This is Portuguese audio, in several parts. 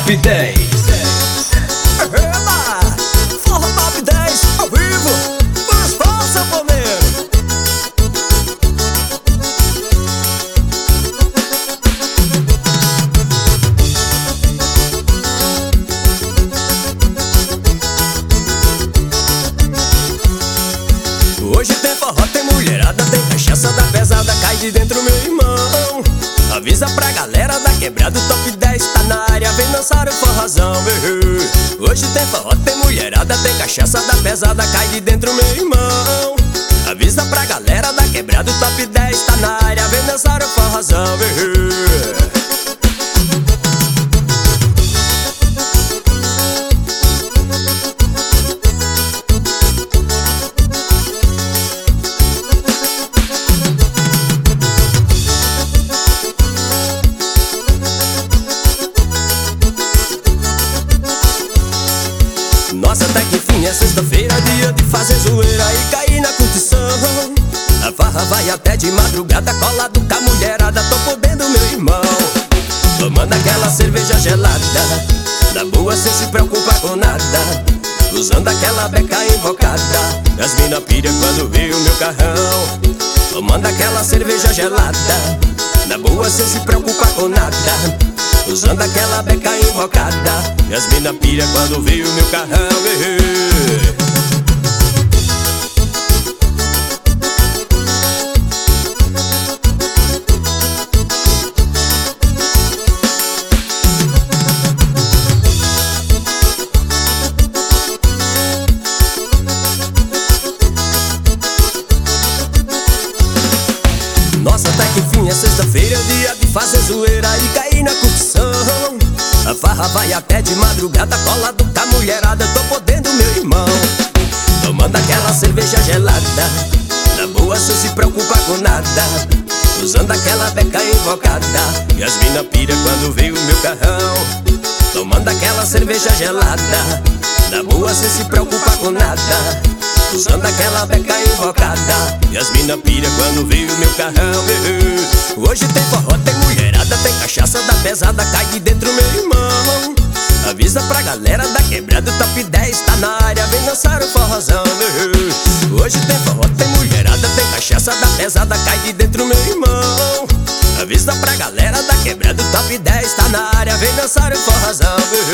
Top 10. Forró Top 10 ao vivo, vamos para o sanfoneiro. Hoje tem forró, tem mulherada, tem cachaça da pesada, cai de dentro, meu irmão. Avisa pra galera da quebrada, o Top 10 tá na área, vem dançar o forrozão. Hoje tem forró, tem mulherada, tem cachaça da pesada, cai de dentro, meu irmão. Avisa pra galera da quebrada, o Top 10 tá na área, vem dançar o forrozão. Nossa, até que fim é sexta-feira, dia de fazer zoeira e cair na curtição. A farra vai até de madrugada, colado com a mulherada, tô podendo, meu irmão. Tomando aquela cerveja gelada, na boa cê se preocupa com nada, usando aquela beca invocada. As mina pilha quando vê o meu carrão. Tomando aquela cerveja gelada, na boa cê se preocupa com nada, usando aquela beca invocada. E as mina pilha quando vê o meu carrão. Nossa, até que fim é sexta-feira, é dia de fazer zoeira e cair na curtição. A farra vai até de madrugada, colado com a mulherada, tô podendo, meu irmão. Tomando aquela cerveja gelada, na boa cê se preocupa com nada, usando aquela beca invocada. E as mina pira quando vê o meu carrão. Tomando aquela cerveja gelada, na boa cê se preocupa com nada, usando aquela beca invocada. E as mina pira quando vê o meu carrão. Hoje tem forró, tem mulherada, tem cachaça da pesada, cai de dentro, meu irmão. Avisa pra galera da quebrada, o Top 10 tá na área, vem dançar o forrozão. Hoje tem forró, tem mulherada, tem cachaça da pesada, cai de dentro, meu irmão. Avisa pra galera da quebrada, o Top 10 tá na área, vem dançar o forrozão.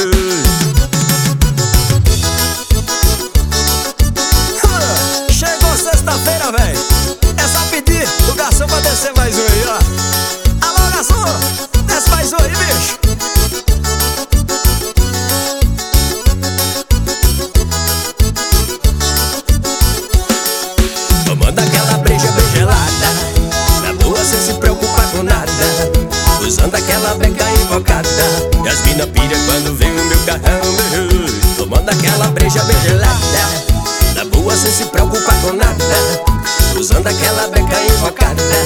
Chegou sexta-feira, véi, é só pedir o garçom pra descer mais um aí, ó. Alô, garçom, desce mais um aí, bicho. Tomando aquela breja bem gelada, na boa cê se preocupa com nada, usando aquela beca invocada. E as mina pilha quando vê o meu carrão. Tomando aquela breja bem gelada, na boa cê se preocupa com nada, usando aquela beca invocada.